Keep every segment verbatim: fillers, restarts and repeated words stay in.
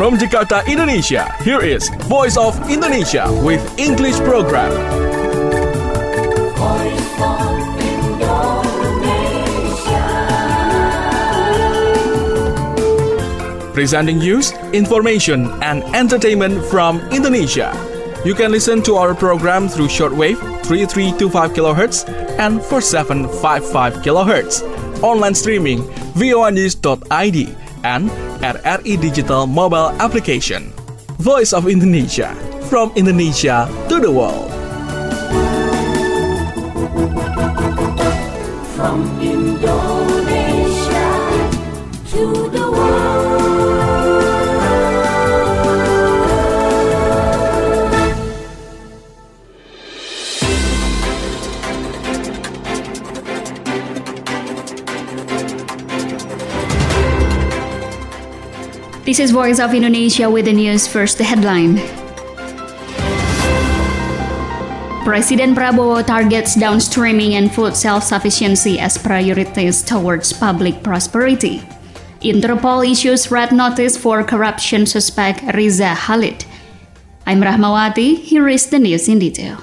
From Jakarta, Indonesia, here is Voice of Indonesia with English program. Voice of Indonesia. Presenting news, information, and entertainment from Indonesia. You can listen to our program through shortwave three three two five kilohertz and four seven five five kilohertz. Online streaming voa news dot I D and R R I Digital mobile application. Voice of Indonesia, from Indonesia to the world. From Indonesia to the world. This is Voice of Indonesia with the news. First, the headline. Presiden Prabowo targets downstreaming and food self-sufficiency as priorities towards public prosperity. Interpol issues red notice for corruption suspect Riza Khalid. I'm Rahmawati, here is the news in detail.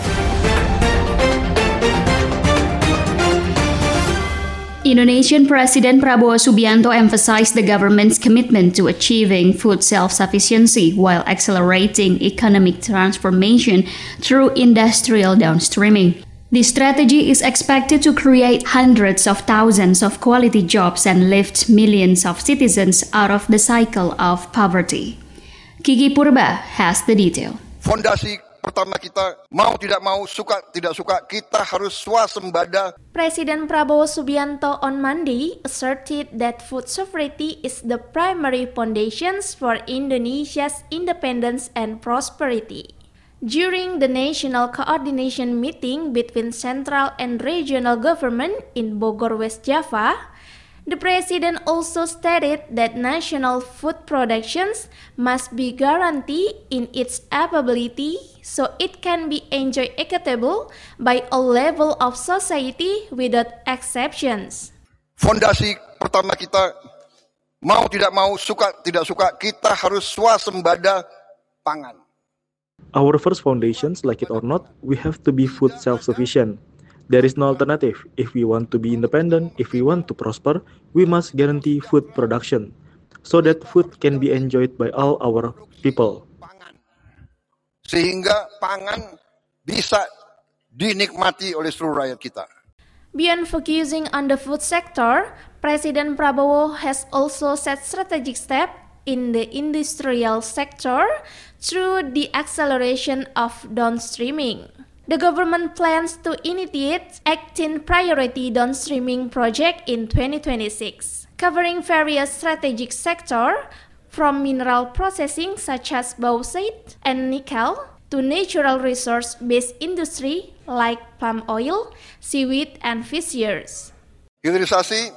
Indonesian President Prabowo Subianto emphasized the government's commitment to achieving food self-sufficiency while accelerating economic transformation through industrial downstreaming. This strategy is expected to create hundreds of thousands of quality jobs and lift millions of citizens out of the cycle of poverty. Kiki Purba has the detail. Fondasi pertama kita, mau tidak mau, suka tidak suka, kita harus swasembada. Presiden Prabowo Subianto on Monday asserted that food sovereignty is the primary foundations for Indonesia's independence and prosperity. During the national coordination meeting between central and regional government in Bogor, West Java, the president also stated that national food productions must be guaranteed in its ability so it can be enjoyed equitable by all levels of society without exceptions. Fondasi pertama kita, mau tidak mau, suka tidak suka, kita harus swasembada pangan. Our first foundations, like it or not, we have to be food self-sufficient. There is no alternative. If we want to be independent, if we want to prosper, we must guarantee food production so that food can be enjoyed by all our people. Sehingga pangan bisa dinikmati oleh seluruh rakyat kita. Beyond focusing on the food sector, President Prabowo has also set strategic steps in the industrial sector through the acceleration of downstreaming. The government plans to initiate eighteen priority downstreaming projects in twenty twenty-six, covering various strategic sectors from mineral processing such as bauxite and nickel to natural resource-based industry like palm oil, seaweed, and fisheries. Hilirisasi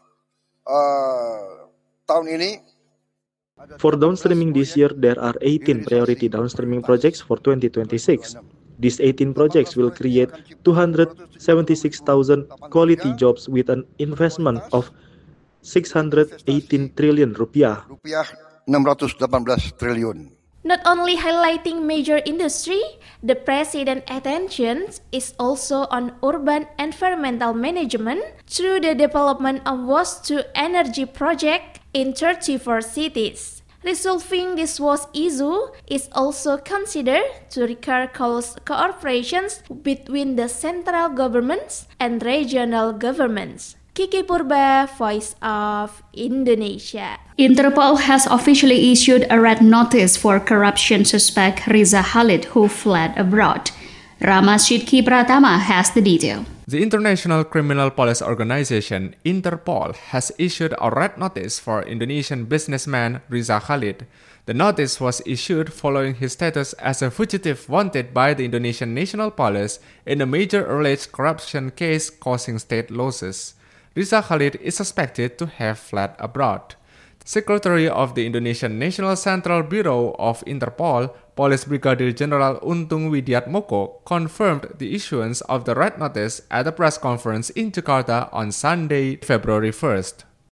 uh, tahun ini. For downstreaming this year, there are eighteen priority downstreaming projects for twenty twenty-six. These eighteen projects will create two hundred seventy-six thousand quality jobs with an investment of six hundred eighteen trillion rupiah. Rupiah enam ratus delapan belas triliun. Not only highlighting major industry, the president's attention is also on urban environmental management through the development of waste-to-energy project in thirty-four cities. Resolving this waste issue is also considered to require close cooperations between the central governments and regional governments. Kiki Purba, Voice of Indonesia. Interpol has officially issued a red notice for corruption suspect Riza Khalid, who fled abroad. Rama Sidki Pratama has the detail. The International Criminal Police Organization, Interpol, has issued a red notice for Indonesian businessman Riza Khalid. The notice was issued following his status as a fugitive wanted by the Indonesian National Police in a major alleged corruption case causing state losses. Riza Khalid is suspected to have fled abroad. Secretary of the Indonesian National Central Bureau of Interpol, Police Brigadier General Untung Widiatmoko, confirmed the issuance of the red notice at a press conference in Jakarta on Sunday, February first.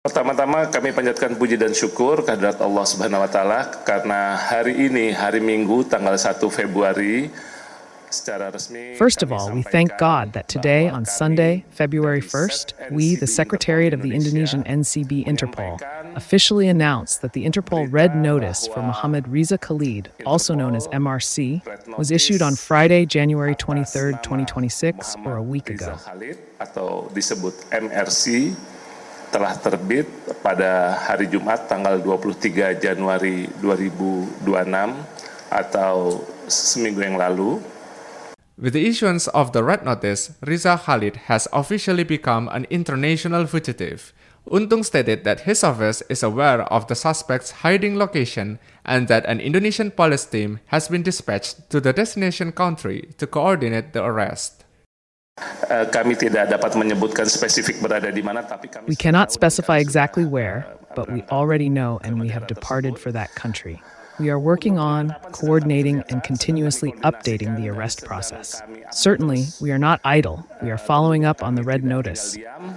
Pertama-tama kami panjatkan puji dan syukur kehadirat Allah Subhanahu wa taala karena hari ini hari Minggu tanggal satu Februari secara resmi. First of all, we thank God that today on Sunday, February first, we, the Secretariat of the Indonesian N C B Interpol, officially announced that the Interpol Red Notice for Muhammad Riza Khalid, also known as M R C, was issued on Friday, January twenty-third, twenty twenty-six, or a week ago. Atau disebut M R C telah terbit pada hari Jumat tanggal dua puluh tiga Januari dua ribu dua puluh enam atau seminggu yang lalu. With the issuance of the Red Notice, Riza Khalid has officially become an international fugitive. Untung stated that his office is aware of the suspect's hiding location and that an Indonesian police team has been dispatched to the destination country to coordinate the arrest. Uh, kami tidak dapat menyebutkan spesifik berada di mana, tapi kami We cannot specify exactly where, but we already know and we have departed for that country. We are working on, coordinating, and continuously updating the arrest process. Certainly, we are not idle. We are following up on the Red Notice.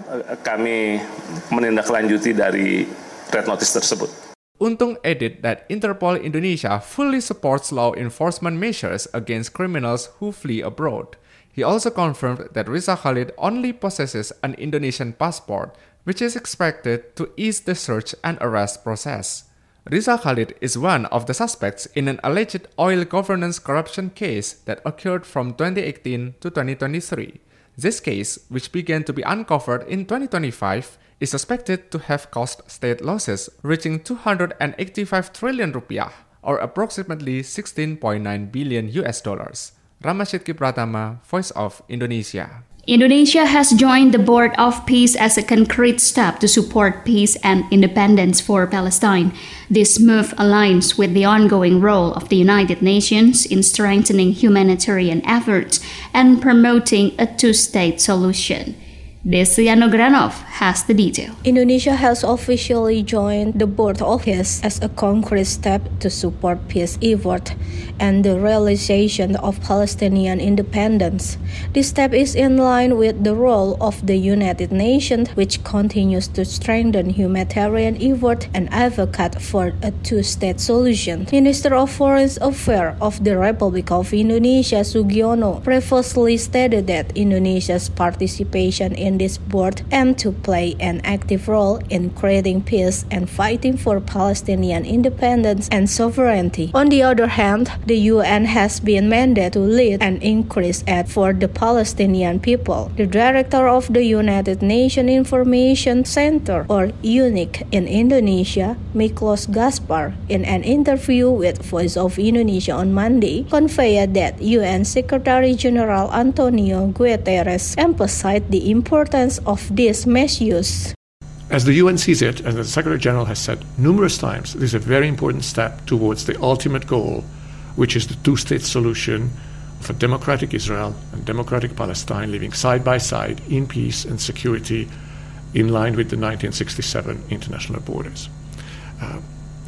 Kami menindaklanjuti dari Red Notice tersebut. Untung added that Interpol Indonesia fully supports law enforcement measures against criminals who flee abroad. He also confirmed that Riza Khalid only possesses an Indonesian passport, which is expected to ease the search and arrest process. Riza Khalid is one of the suspects in an alleged oil governance corruption case that occurred from twenty eighteen to twenty twenty-three. This case, which began to be uncovered in twenty twenty-five, is suspected to have caused state losses reaching two hundred eighty-five trillion rupiah, or approximately sixteen point nine billion U S dollars. Ramashidki Pratama, Voice of Indonesia. Indonesia has joined the Board of Peace as a concrete step to support peace and independence for Palestine. This move aligns with the ongoing role of the United Nations in strengthening humanitarian efforts and promoting a two-state solution. Desi Anugranov has the detail. Indonesia has officially joined the Board of Peace as a concrete step to support peace effort and the realization of Palestinian independence. This step is in line with the role of the United Nations, which continues to strengthen humanitarian effort and advocate for a two-state solution. Minister of Foreign Affairs of the Republic of Indonesia, Sugiono, previously stated that Indonesia's participation in this board aimed to play an active role in creating peace and fighting for Palestinian independence and sovereignty. On the other hand, the U N has been mandated to lead and increase aid for the Palestinian people. The director of the United Nations Information Center, or UNIC in Indonesia, Miklos Gaspar, in an interview with Voice of Indonesia on Monday, conveyed that U N Secretary General Antonio Guterres emphasized the importance of these measures. As the U N sees it, and the Secretary General has said numerous times, this is a very important step towards the ultimate goal, which is the two-state solution of a democratic Israel and democratic Palestine living side by side in peace and security in line with the nineteen sixty-seven international borders. Uh,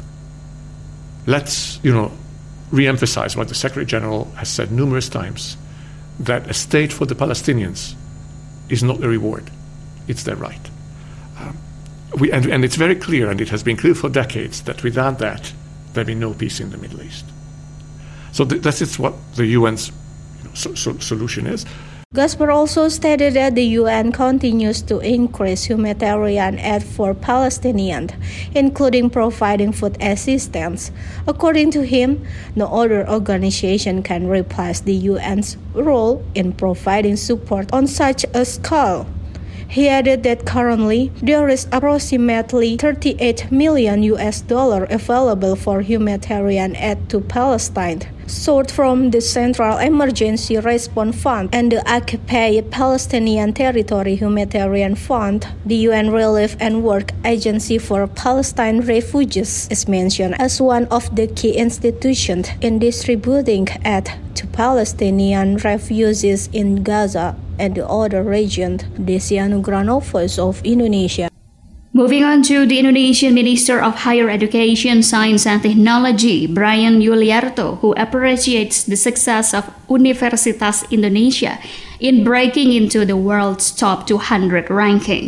let's, you know, re-emphasize what the Secretary General has said numerous times, that a state for the Palestinians is not a reward, it's their right. Um, we, and, and it's very clear, and it has been clear for decades, that without that, there'll be no peace in the Middle East. So th- that is what the U N's you know, so, so solution is. Gaspar also stated that the U N continues to increase humanitarian aid for Palestinians, including providing food assistance. According to him, no other organization can replace the U N's role in providing support on such a scale. He added that currently there is approximately thirty-eight million U S dollars available for humanitarian aid to Palestine, sourced from the Central Emergency Response Fund and the Occupied Palestinian Territory Humanitarian Fund. The U N Relief and Work Agency for Palestine Refugees is mentioned as one of the key institutions in distributing aid to Palestinian refugees in Gaza and the other regions. Desi Anugrano, Voice of Indonesia. Moving on to the Indonesian Minister of Higher Education, Science and Technology, Brian Yuliarto, who appreciates the success of Universitas Indonesia in breaking into the world's top two hundred ranking.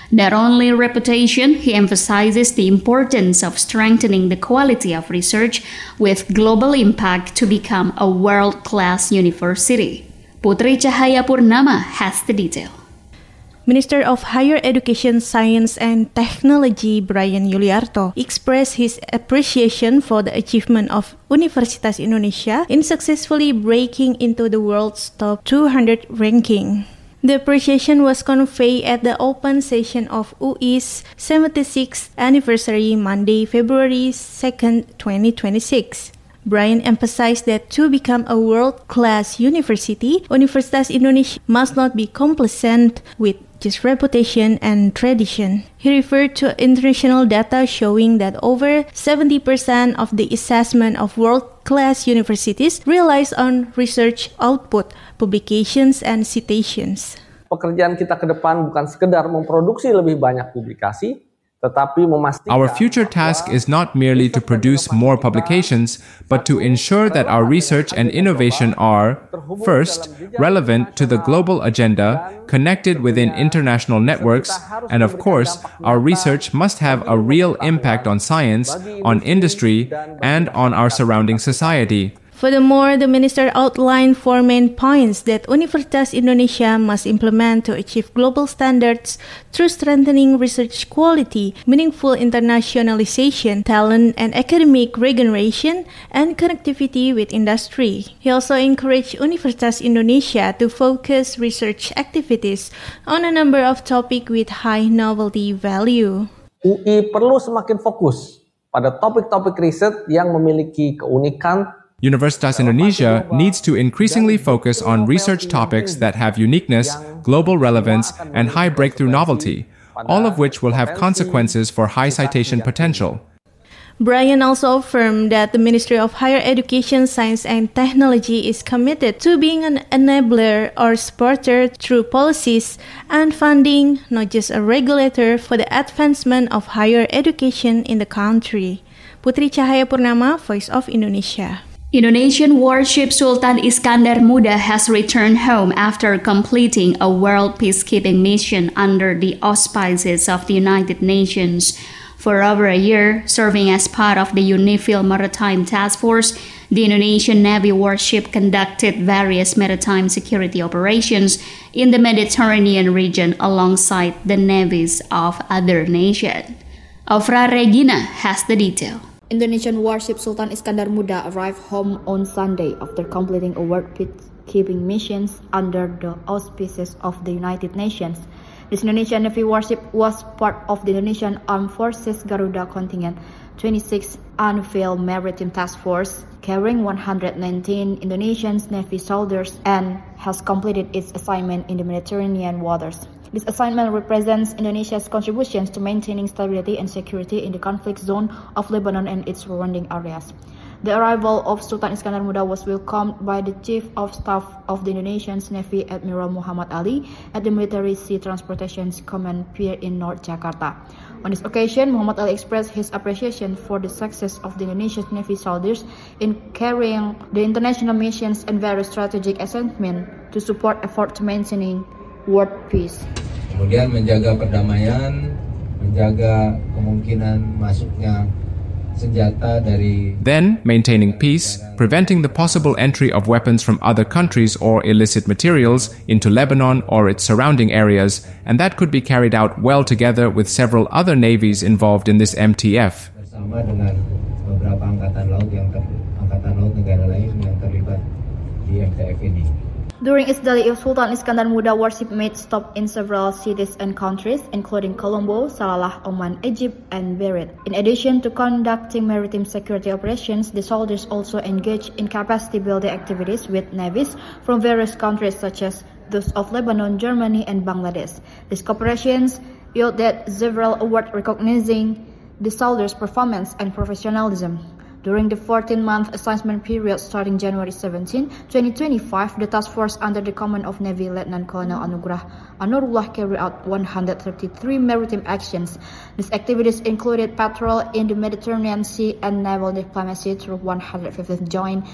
Not only reputation, he emphasizes the importance of strengthening the quality of research with global impact to become a world-class university. Putri Cahayapurnama has the detail. Minister of Higher Education, Science and Technology Brian Yuliarto expressed his appreciation for the achievement of Universitas Indonesia in successfully breaking into the world's top two hundred ranking. The appreciation was conveyed at the open session of U I's seventy-sixth anniversary Monday, February second, twenty twenty-six. Brian emphasized that to become a world-class university, Universitas Indonesia must not be complacent with just reputation and tradition. He referred to international data showing that over seventy percent of the assessment of world-class universities relies on research output, publications, and citations. Pekerjaan kita ke depan bukan sekedar memproduksi lebih banyak publikasi, tetapi memastikan our future task is not merely to produce more publications, but to ensure that our research and innovation are, first, relevant to the global agenda, connected within international networks, and of course, our research must have a real impact on science, on industry, and on our surrounding society. Furthermore, the minister outlined four main points that Universitas Indonesia must implement to achieve global standards through strengthening research quality, meaningful internationalization, talent and academic regeneration, and connectivity with industry. He also encouraged Universitas Indonesia to focus research activities on a number of topics with high novelty value. U I perlu semakin fokus pada topik-topik riset yang memiliki keunikan. Universitas Indonesia needs to increasingly focus on research topics that have uniqueness, global relevance, and high breakthrough novelty, all of which will have consequences for high citation potential. Brian also affirmed that the Ministry of Higher Education, Science and Technology is committed to being an enabler or supporter through policies and funding, not just a regulator for the advancement of higher education in the country. Putri Cahayapurnama, Voice of Indonesia. Indonesian warship Sultan Iskandar Muda has returned home after completing a world peacekeeping mission under the auspices of the United Nations. For over a year, serving as part of the UNIFIL Maritime Task Force, the Indonesian Navy warship conducted various maritime security operations in the Mediterranean region alongside the navies of other nations. Ofra Regina has the detail. Indonesian warship Sultan Iskandar Muda arrived home on Sunday after completing a world peacekeeping mission under the auspices of the United Nations. This Indonesian Navy warship was part of the Indonesian Armed Forces Garuda Contingent twenty-sixth UNIFIL Maritime Task Force, carrying one hundred nineteen Indonesian Navy soldiers and has completed its assignment in the Mediterranean waters. This assignment represents Indonesia's contributions to maintaining stability and security in the conflict zone of Lebanon and its surrounding areas. The arrival of Sultan Iskandar Muda was welcomed by the Chief of Staff of the Indonesian Navy, Admiral Muhammad Ali, at the Military Sea Transportation Command Pier in North Jakarta. On this occasion, Muhammad Ali expressed his appreciation for the success of the Indonesian Navy soldiers in carrying the international missions and various strategic assignments to support effort to maintaining world peace. Kemudian menjaga perdamaian, menjaga kemungkinan masuknya senjata dari. Then, maintaining peace, preventing the possible entry of weapons from other countries or illicit materials into Lebanon or its surrounding areas, and that could be carried out well together with several other navies involved in this M T F. Bersama dengan beberapa angkatan laut yang ter, angkatan laut negara lain yang terlibat di M T F ini. During its daily, Sultan Iskandar Muda warship made stop in several cities and countries, including Colombo, Salalah, Oman, Egypt, and Beirut. In addition to conducting maritime security operations, the soldiers also engaged in capacity building activities with navies from various countries such as those of Lebanon, Germany, and Bangladesh. These cooperations yielded several awards recognizing the soldiers' performance and professionalism. During the fourteen-month assignment period starting January seventeenth, twenty twenty-five, the task force under the command of Navy Lieutenant Colonel Anugrah Anurullah carried out one hundred thirty-three maritime actions. These activities included patrol in the Mediterranean Sea and naval diplomacy through one hundred fifty joint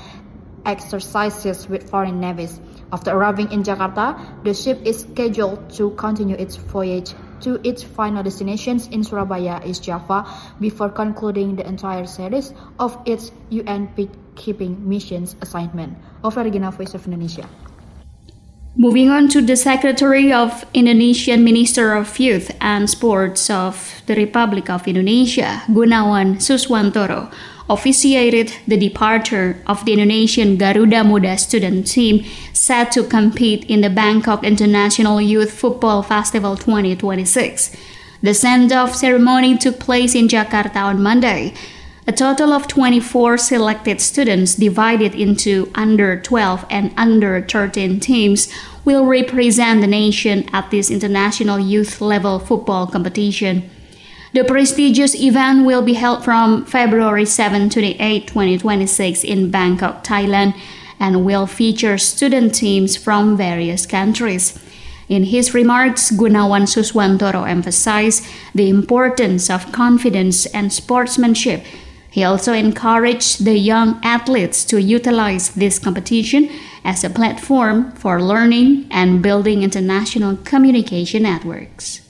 exercises with foreign navies. After arriving in Jakarta, the ship is scheduled to continue its voyage to its final destinations in Surabaya, East Java, before concluding the entire series of its U N peacekeeping missions assignment. Over Regina, Voice of Indonesia. Moving on to the Secretary of Indonesian Minister of Youth and Sports of the Republic of Indonesia, Gunawan Suswantoro, officiated the departure of the Indonesian Garuda Muda student team set to compete in the Bangkok International Youth Football Festival twenty twenty-six. The send-off ceremony took place in Jakarta on Monday. A total of twenty-four selected students divided into under twelve and under thirteen teams will represent the nation at this international youth-level football competition. The prestigious event will be held from February seventh to eighth, twenty twenty-six in Bangkok, Thailand, and will feature student teams from various countries. In his remarks, Gunawan Suswantoro emphasized the importance of confidence and sportsmanship. He also encouraged the young athletes to utilize this competition as a platform for learning and building international communication networks.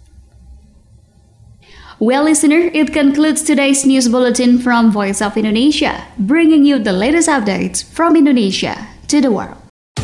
Well, listener, it concludes today's news bulletin from Voice of Indonesia, bringing you the latest updates from Indonesia to the world.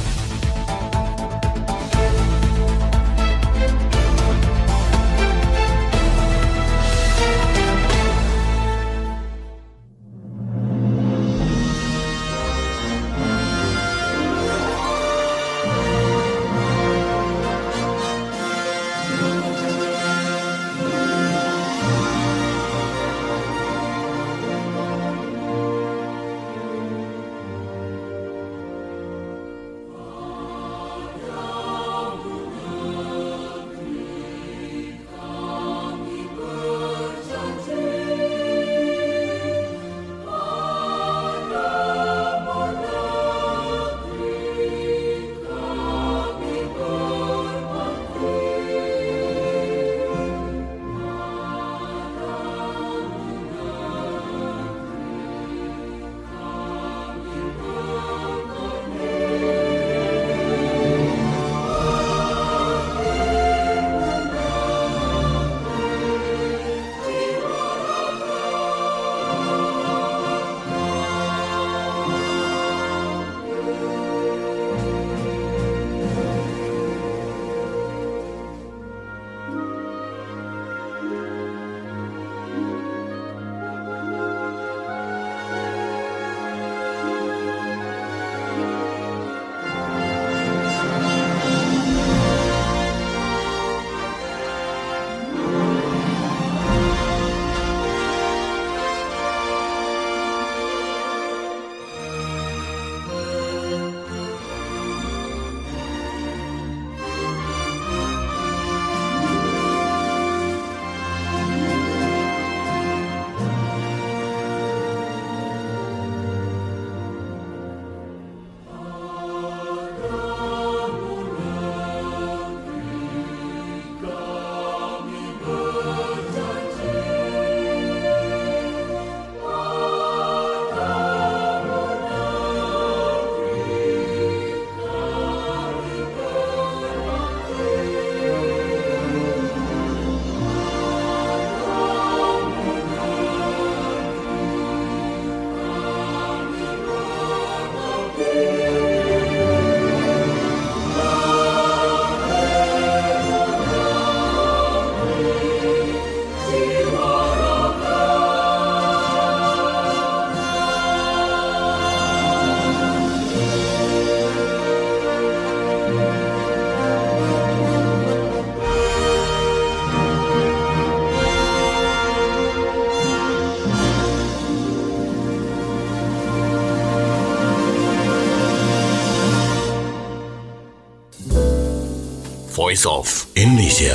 Voice of Indonesia.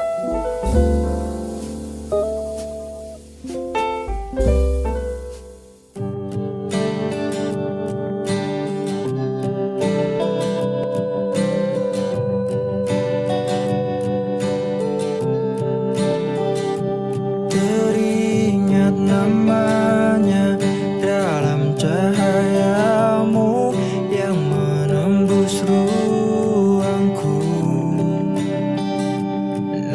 Teringat namanya dalam cahayamu yang menembus ruangku.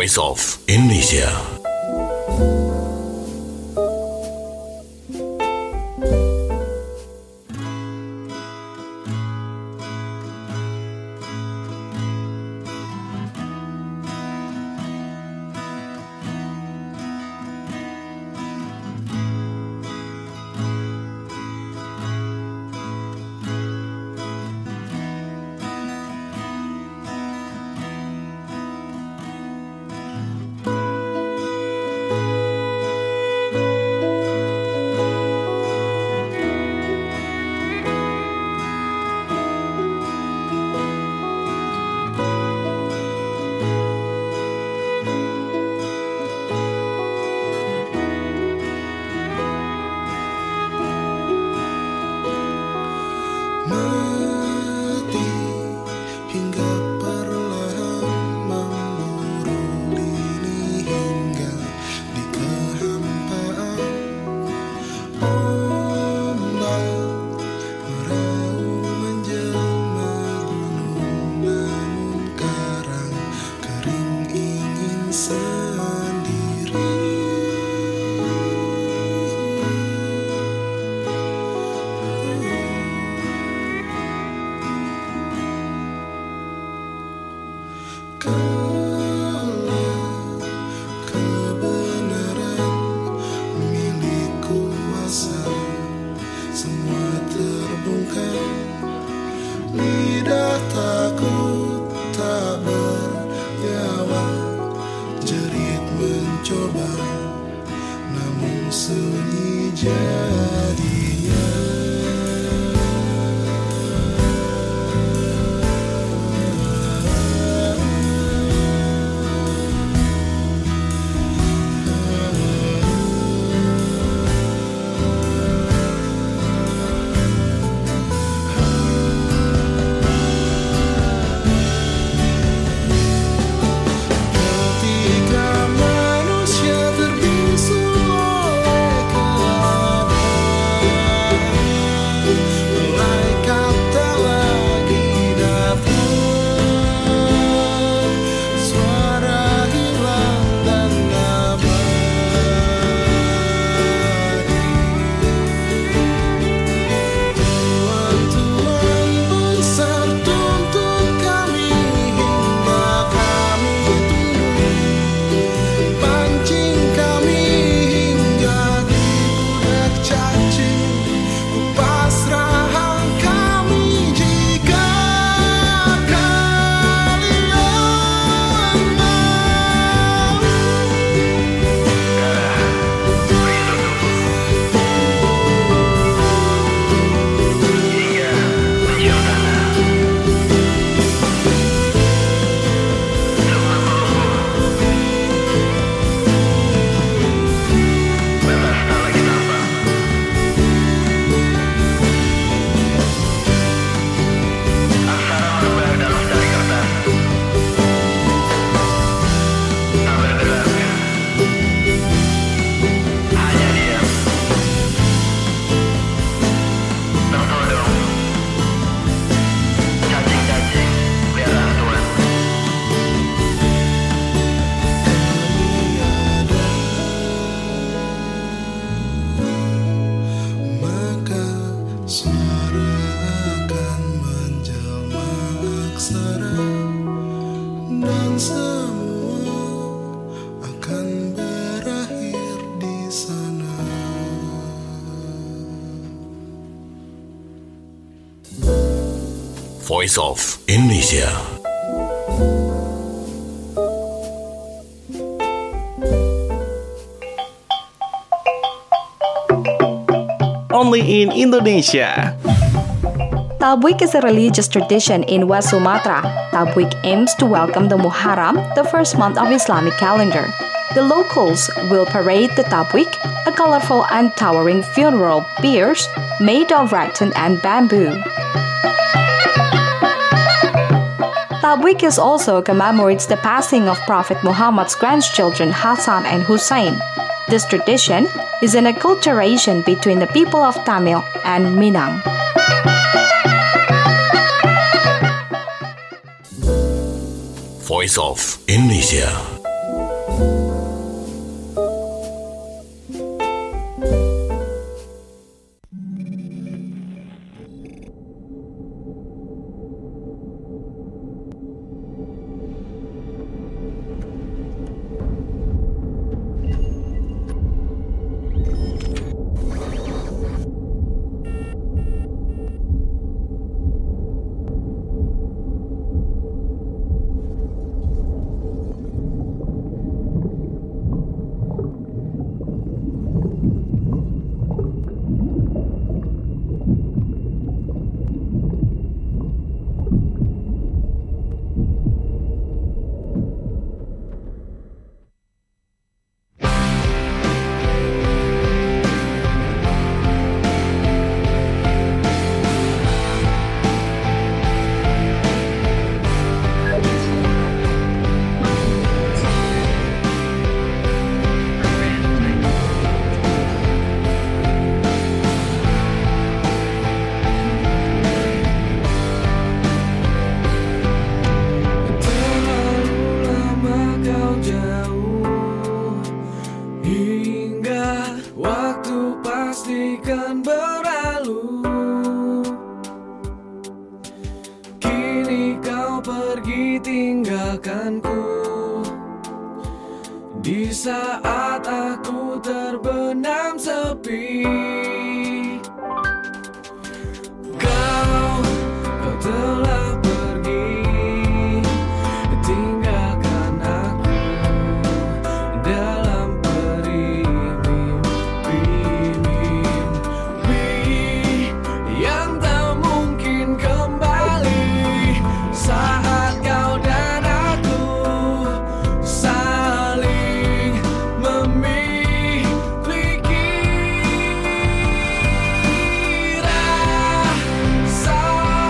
Voice of Indonesia. Voice of Indonesia. Only in Indonesia. Tabwik is a religious tradition in West Sumatra. Tabwik aims to welcome the Muharram, the first month of Islamic calendar. The locals will parade the Tabwik, a colorful and towering funeral biers made of rattan and bamboo. Tabwik is also commemorates the passing of Prophet Muhammad's grandchildren Hassan and Hussein. This tradition is an acculturation between the people of Tamil and Minang. Voice of Indonesia. tinggalkanku di saat aku terbenam sepi. Kau, kau telah pergi, tinggalkan aku dalam perih mimpi-mimpi yang tak mungkin kembali saat kau dan aku saling memiliki. Rasa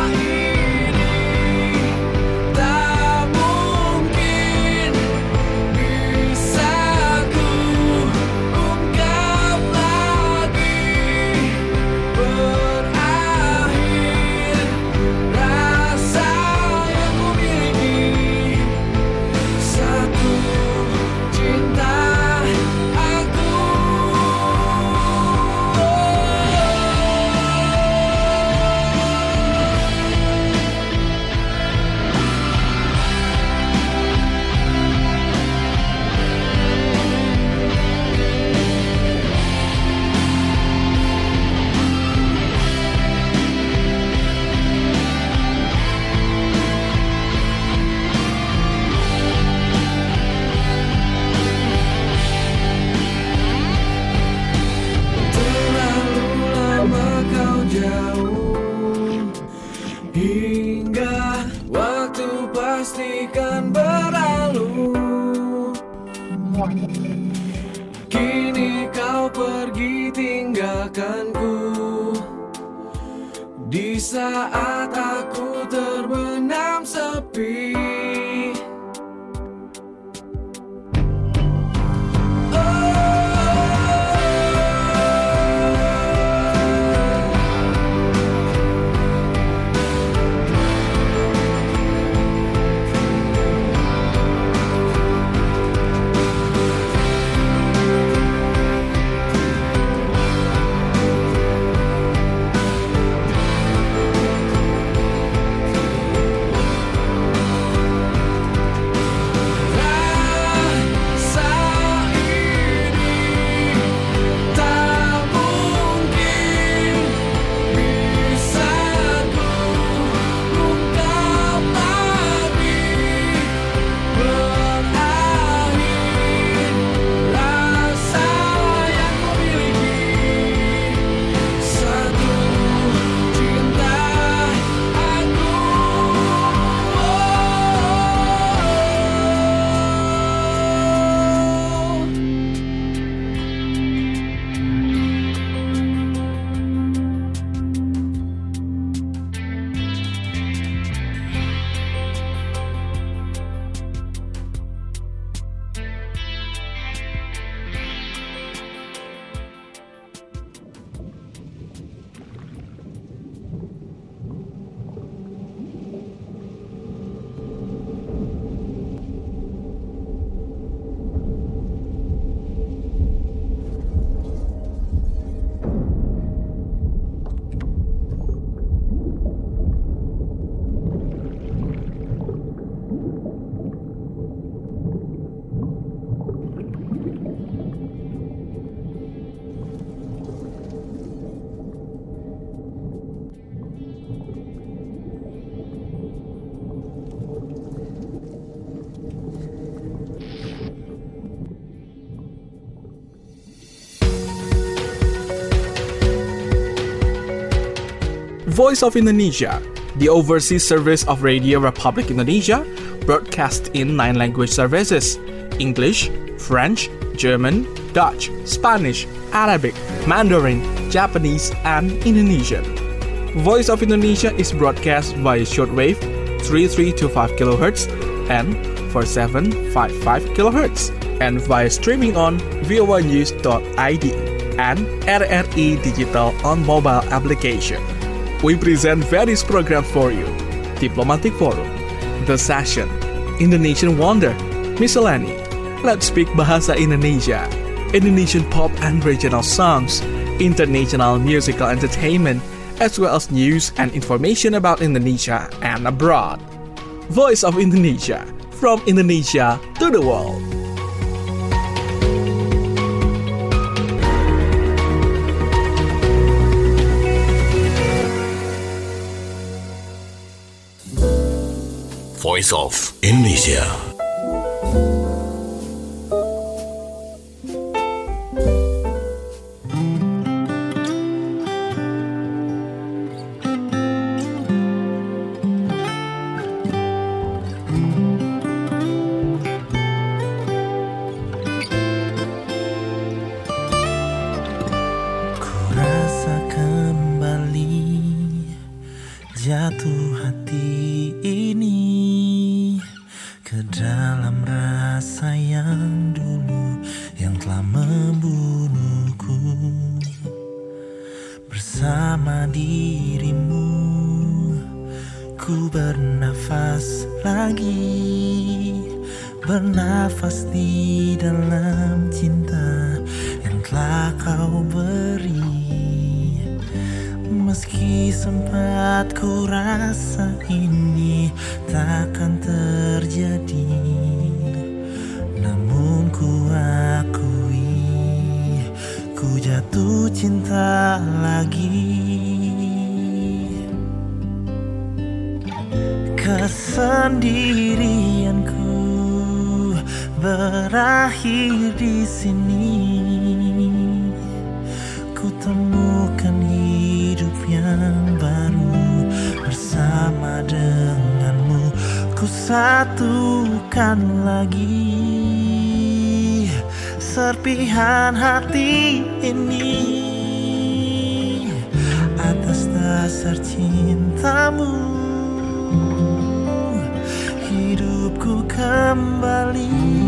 ini tak mungkin bisa ku ungkap lagi, berakhir rasa yang ku miliki. Satu cinta aku. Terlalu lama kau jauh, hingga waktu pastikan berlalu. Kini kau pergi tinggalkanku di saat aku terbenam sepi. Voice of Indonesia, the overseas service of Radio Republic Indonesia, broadcast in nine language services: English, French, German, Dutch, Spanish, Arabic, Mandarin, Japanese, and Indonesian. Voice of Indonesia is broadcast via shortwave thirty-three to five kilohertz and forty-seven fifty-five kilohertz, and via streaming on voa news dot I D and R R I Digital on mobile application. We present various programs for you: Diplomatic Forum, The Session, Indonesian Wonder, Miscellany, Let's Speak Bahasa Indonesia, Indonesian pop and regional songs, international musical entertainment, as well as news and information about Indonesia and abroad. Voice of Indonesia, from Indonesia to the world. Voice of Indonesia. Jatuh hati ini ke dalam rasa yang dulu yang telah membunuhku. Bersama dirimu ku bernafas lagi, bernafas di dalam cinta yang telah kau beri. Meski sempat ku rasa ini takkan terjadi, namun ku akui ku jatuh cinta lagi. Kesendirianku berakhir di sini. Ku temukan hidup yang baru bersama denganmu. Ku satukan lagi serpihan hati ini atas dasar cintamu. Hidupku kembali.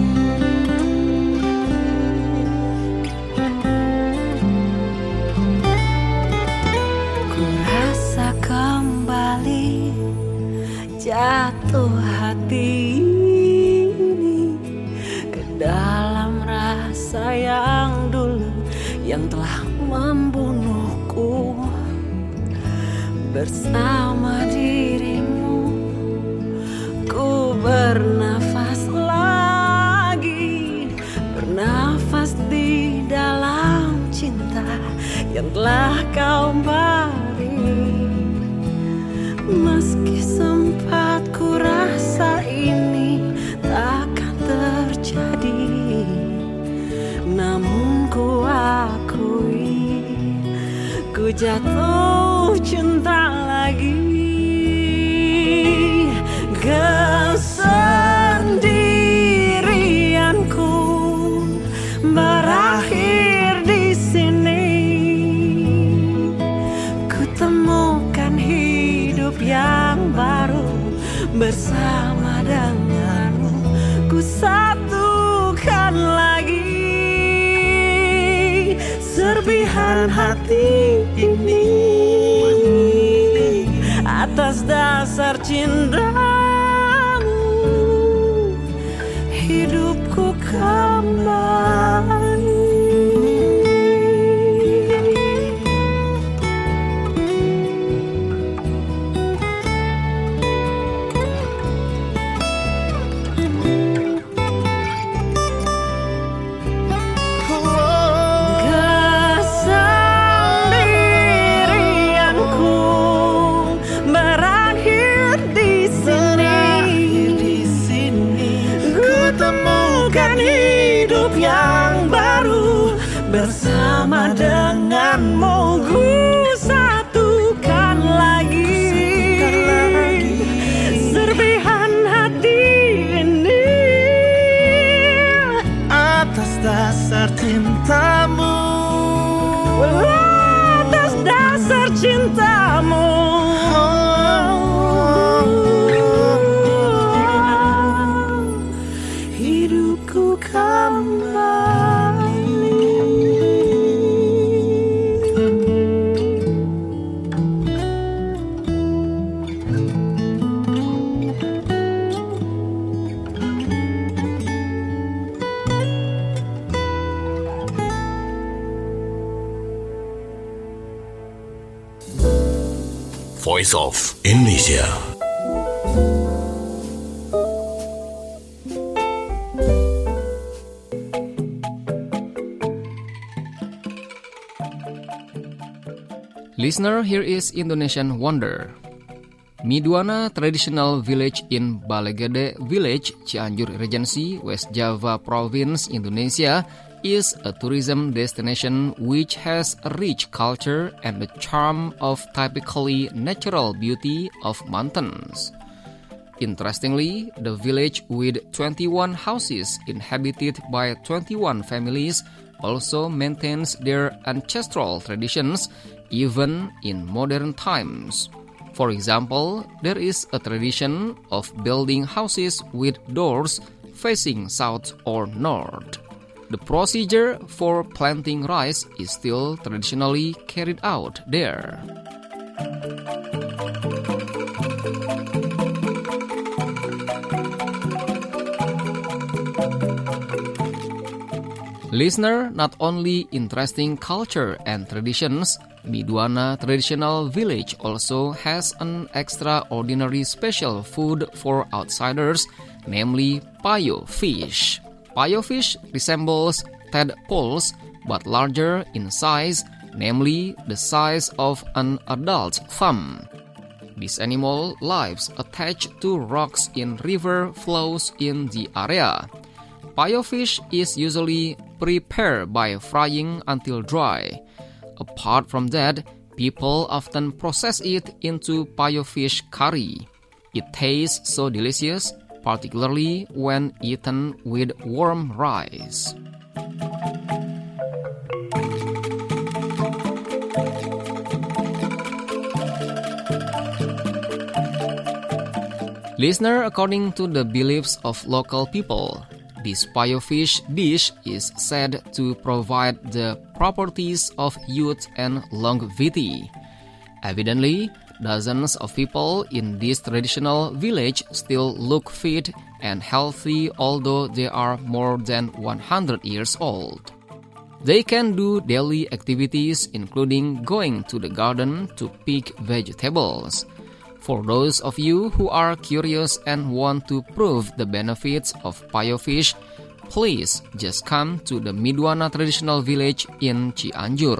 Jatuh hati ini ke dalam rasa yang dulu yang telah membunuhku. Bersama dirimu ku bernafas lagi, bernafas di dalam cinta yang telah kau beri. Meski sempat ku rasa ini takkan terjadi, namun ku akui ku jatuh cinta lagi. Kesendirianku berakhir di sini. Ku temukan hidup yang baru bersama denganmu. Ku satukan lagi serpihan hati ini atas dasar cintamu. Hidupku kembali. Bersama denganmu ku satukan lagi cintamu. Hidupku kembali. Voice of Indonesia. Listener, here is Indonesian Wonder. Midwana Traditional Village in Balegede Village, Cianjur Regency, West Java Province, Indonesia, is a tourism destination which has a rich culture and the charm of typically natural beauty of mountains. Interestingly, the village with twenty-one houses inhabited by twenty-one families also maintains their ancestral traditions even in modern times. For example, there is a tradition of building houses with doors facing south or north. The procedure for planting rice is still traditionally carried out there. Listener, not only interesting culture and traditions, Midwana Traditional Village also has an extraordinary special food for outsiders, namely payo fish. Payo fish resembles tadpoles but larger in size, namely the size of an adult thumb. This animal lives attached to rocks in river flows in the area. Payo fish is usually prepared by frying until dry. Apart from that, people often process it into payo fish curry. It tastes so delicious, particularly when eaten with warm rice. Listener, according to the beliefs of local people, this payo fish dish is said to provide the properties of youth and longevity. Evidently, dozens of people in this traditional village still look fit and healthy although they are more than one hundred years old. They can do daily activities including going to the garden to pick vegetables. For those of you who are curious and want to prove the benefits of payo fish, please just come to the Midwana Traditional Village in Cianjur.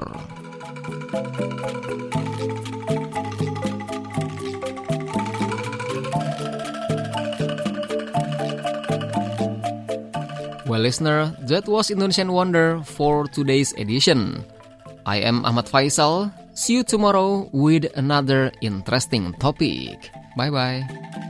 Well, listener, that was Indonesian Wonder for today's edition. I am Ahmad Faisal. See you tomorrow with another interesting topic. Bye-bye.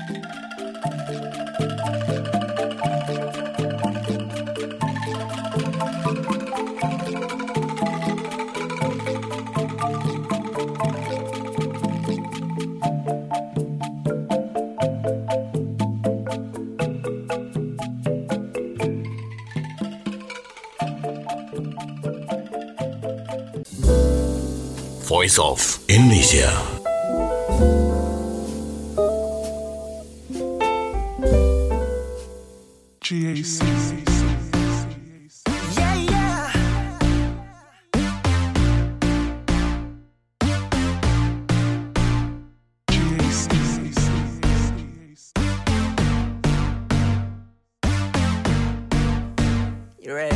Voice of Indonesia. G A C. Yeah, yeah. You ready?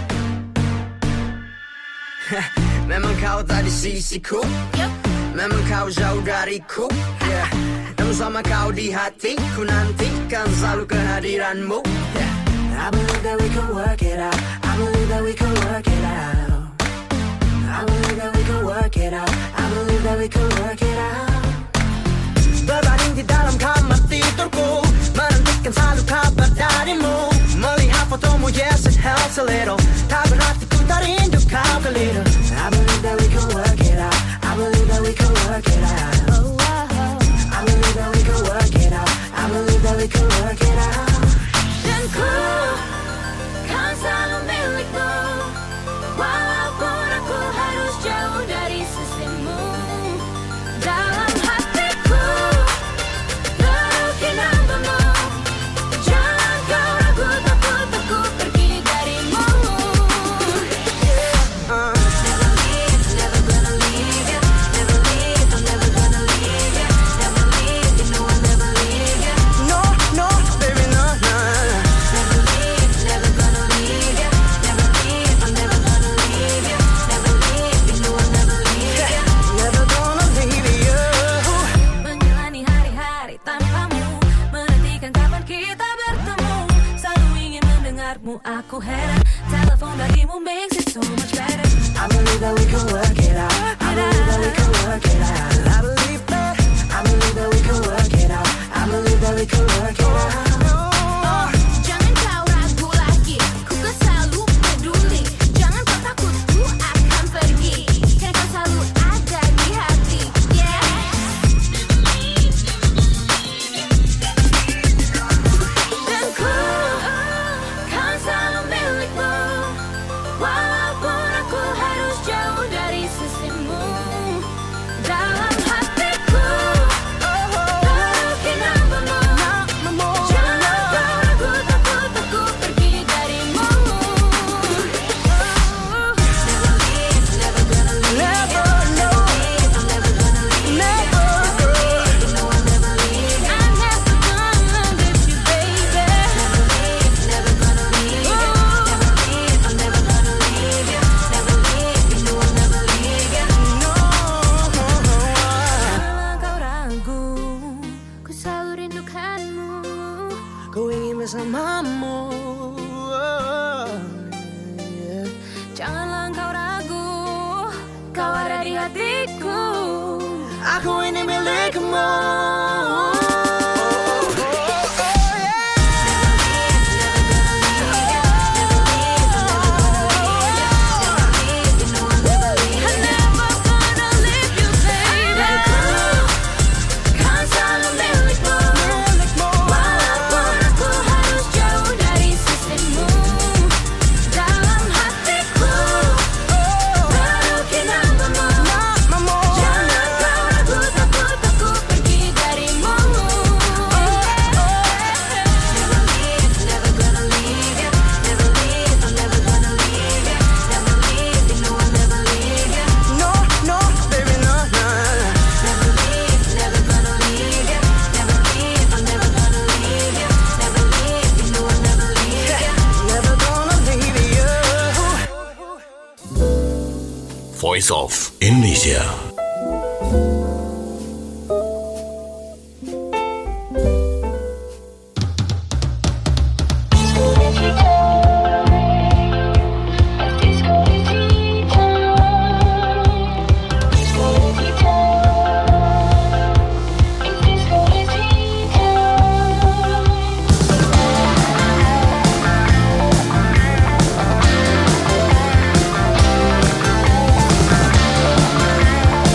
Memang kau tak di sisiku, yep. Memang kau jauh dariku, yeah. Namun selama kau di hatiku, nantikan selalu kehadiranmu, yeah. I believe that we can work it out. I believe that we can work it out. I believe that we can work it out. I believe that we can work it out. Berbaring di dalam kamar tidurku, menantikan selalu kabar darimu. Melihat fotomu, yes it helps a little. Tak berarti ku tak rindu kau ke little. I believe that we can work it out. I believe that we can work it out. work it out. I believe that we can work it out. I believe that we can work it out. Dan ku kan selalu milikmu, walaupun aku harus jauh dari sisimu. Dalam hatiku terukir namamu, jangan kau ragu, takut aku pergi darimu. Uh. Never leave, never gonna leave you. Never leave, I'm never gonna leave you. Never leave, you know I'll never leave you. No, no, baby, no, no. Never leave, never gonna leave you. Never leave, I'm never gonna leave you. Never leave, you know I'll never leave you. Never gonna leave you. Menjalani hari-hari tanpamu, menantikan kapan kita bertemu. Selalu ingin mendengarmu, aku heran. Telepon darimu makes it so much better. I believe that we can work it out. I believe that we can work it out. I believe that. I believe that we can work it out. I believe that we can work it out. Oh, jangan kau ragu lagi, ku kan selalu peduli. Jangan kau takut, ku akan pergi. Karena kau selalu ada di hati. Yeah. Dan ku kan selalu milikmu, walaupun aku harus jauh dari sisimu. Dalam hatiku terukir namamu, jangan kau ragu, takut aku pergi darimu. Never leave, never gonna leave you. Never, no. I'm never gonna leave you. Never, girl. You know I'll never leave you. I'm never gonna leave you, baby. Never leave, never gonna leave you. Never leave, I'm never gonna leave you. Never leave, you know I'll never leave you. Jangan kau ragu, ku selalu rindukanmu. Ku ingin bersamamu. Janganlah kau ragu, kau ada di hatiku. Aku ini milikmu. Kan selalu milikmu, walaupun aku harus jauh dari sisimu. Dalam hatiku terukir namamu, jangan kau ragu, takut aku pergi darimu. Never leave, never gonna leave you. Never leave, I'm never gonna leave you. Never leave, you know I'll never leave you. No, no, baby, no, no. Never leave, never gonna leave you. Never leave, I'm never gonna leave you. Never leave, you know I'll never leave you. Never gonna leave you. Voice of Indonesia. Never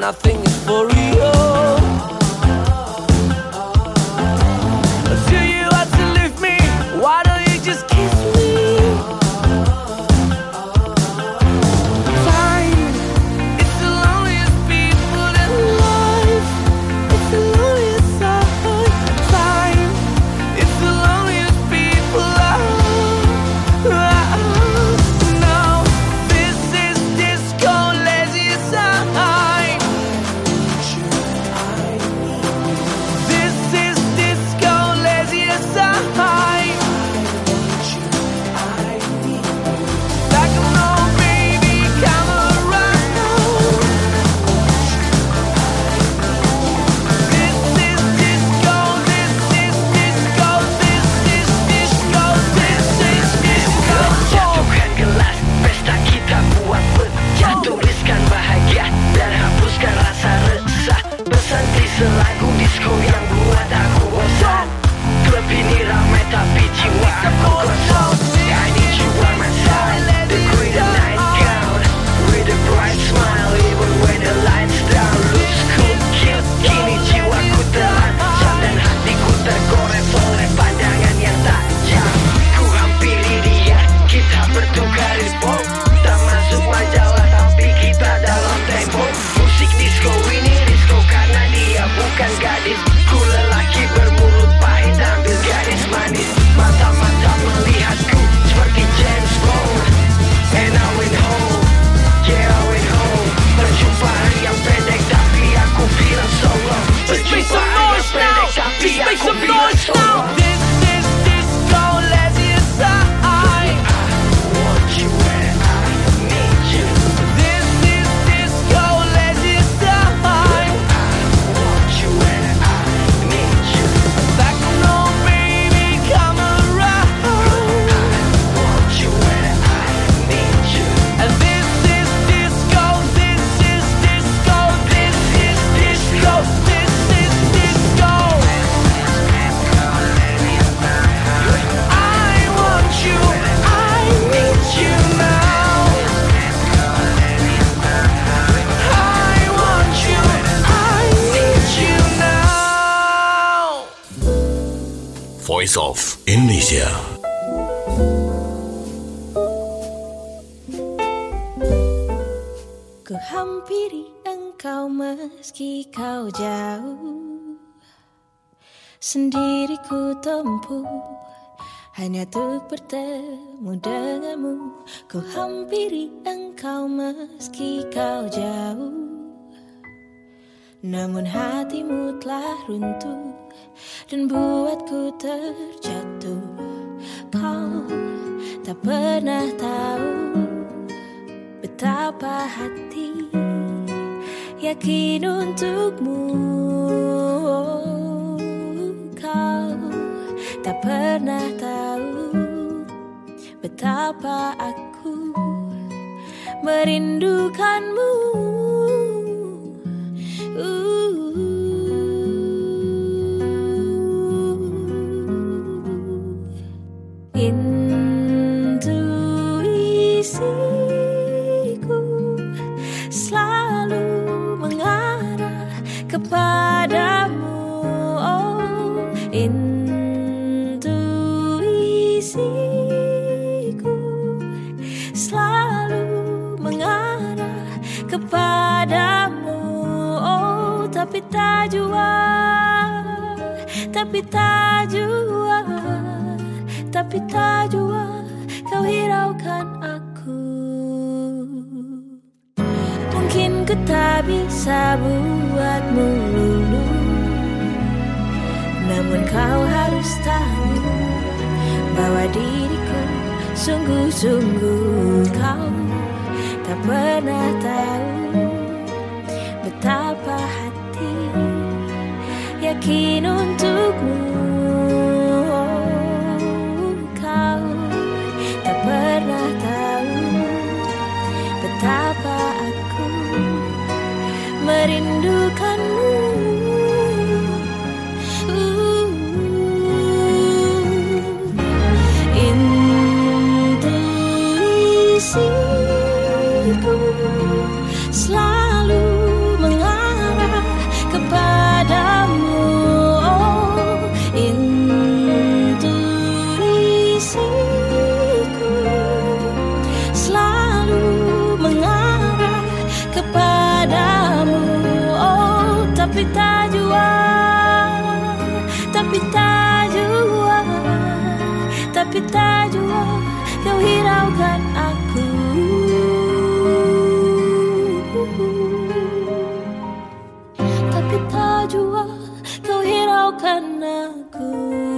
nothing is for real. Do you want to leave me? Why don't you just kiss me? Fine, it's the loneliest people in life. It's the loneliest side. Fine, it's the loneliest people alive. No, this is disco lazy side. This is disco lazy side. Like an old baby, come around. This is disco, this is disco, this is disco, this is disco. Jatuhkan gelas, pesta kita buat pecah. Tuliskan bahagia dan hapuskan rasa resah. Bersanti selagu disco yang buat aku bosan. Klub ini ramai tapi jiwa aku kosong. I need you by my side, the queen of night gown, with a bright smile even when the lights down. Looks cool, cute, kini jiwaku terancam dan hatiku tergores oleh pandangan yang tajam. Ku hampiri dia, kita bertukar info. Tak masuk majalah tapi kita dalam tempo. Musik disco ini disco karena dia bukan gadis. Ku lelaki bermulut pahit ambil gadis manis. Mata-mata melihatku seperti James Bond. And I went home, yeah I went home. Perjumpaan yang pendek tapi aku bilang so long. Just make some Perjumpaan yang noise now. pendek tapi Just make aku some bilang noise so now. long. This is disco lazy side. Want you and I need you. This is disco lazy side. Want you and I need you. Like an old baby, come around. Want you and I need you. And this is disco, this is disco, this is disco, this is disco. I want you, I need you now. I want you, I need you now. Voice of Indonesia. Ku hampiri engkau meski kau jauh. Sendiri ku tempuh hanya untuk bertemu denganmu. Ku hampiri engkau meski kau jauh. Namun hatimu telah runtuh dan buatku terjatuh. Kau tak pernah tahu betapa hati yakin untukmu. Kau tak pernah tahu betapa aku merindukanmu. Intuisiku selalu mengarah kepadamu. Oh, intuisiku selalu mengarah kepadamu. Oh, tapi tak jua, tapi tak jua, tapi tak jua kau hiraukan aku. Mungkin ku tak bisa buatmu lulu, namun kau harus tahu bahwa diriku sungguh-sungguh. Kau tak pernah tahu betapa hati yakin untukmu. Kau tak pernah tahu betapa aku merindukanmu. Uh, intuisiku selalu mengarah kepadamu. Oh, tapi tak jua, tapi tak jua, tapi tak jua kau hiraukan aku. Tapi tak jua kau hiraukan aku.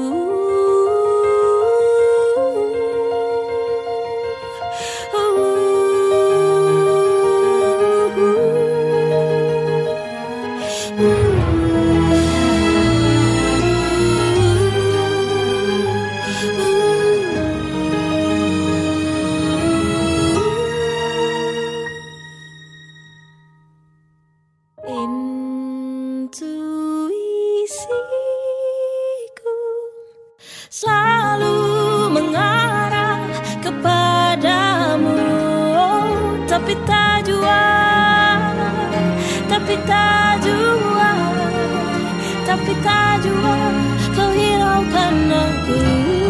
Intuisiku selalu mengarah kepadamu. Oh, tapi tak jua, tapi tak jua, tapi tak jua kau hiraukan aku.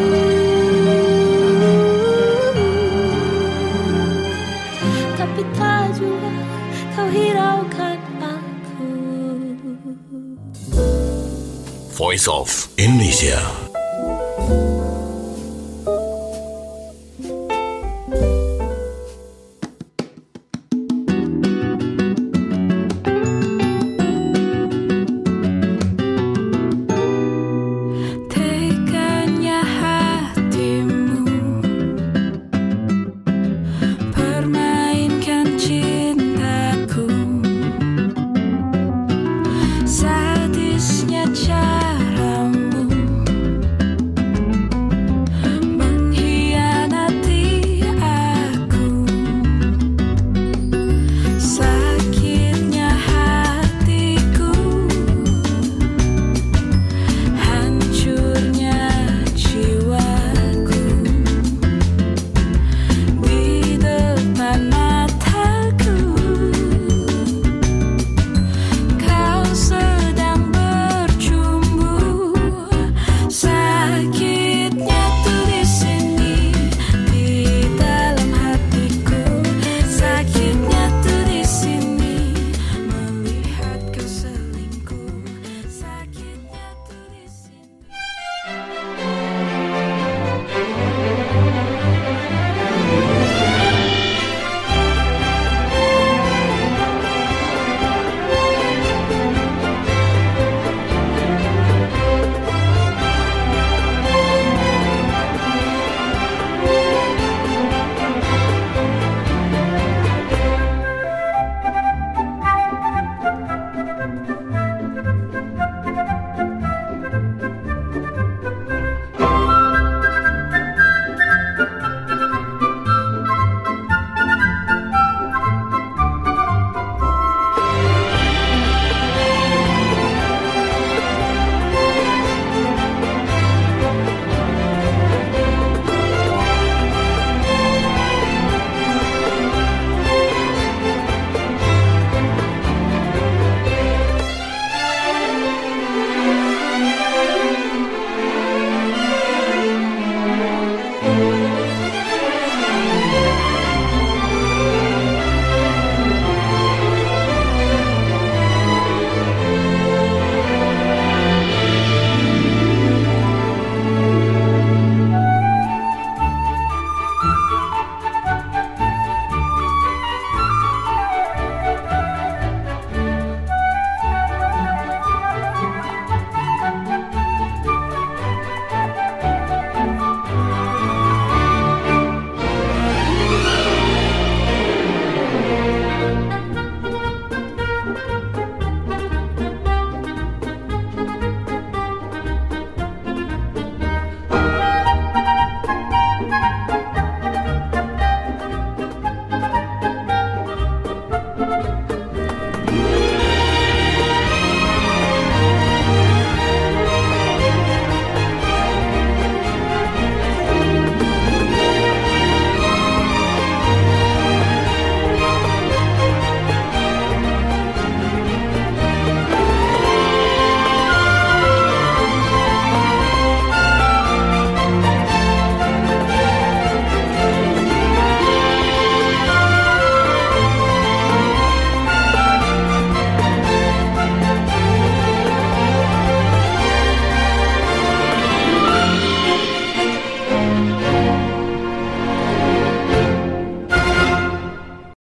Tapi tak jua kau hiraukan aku. Voice of Indonesia.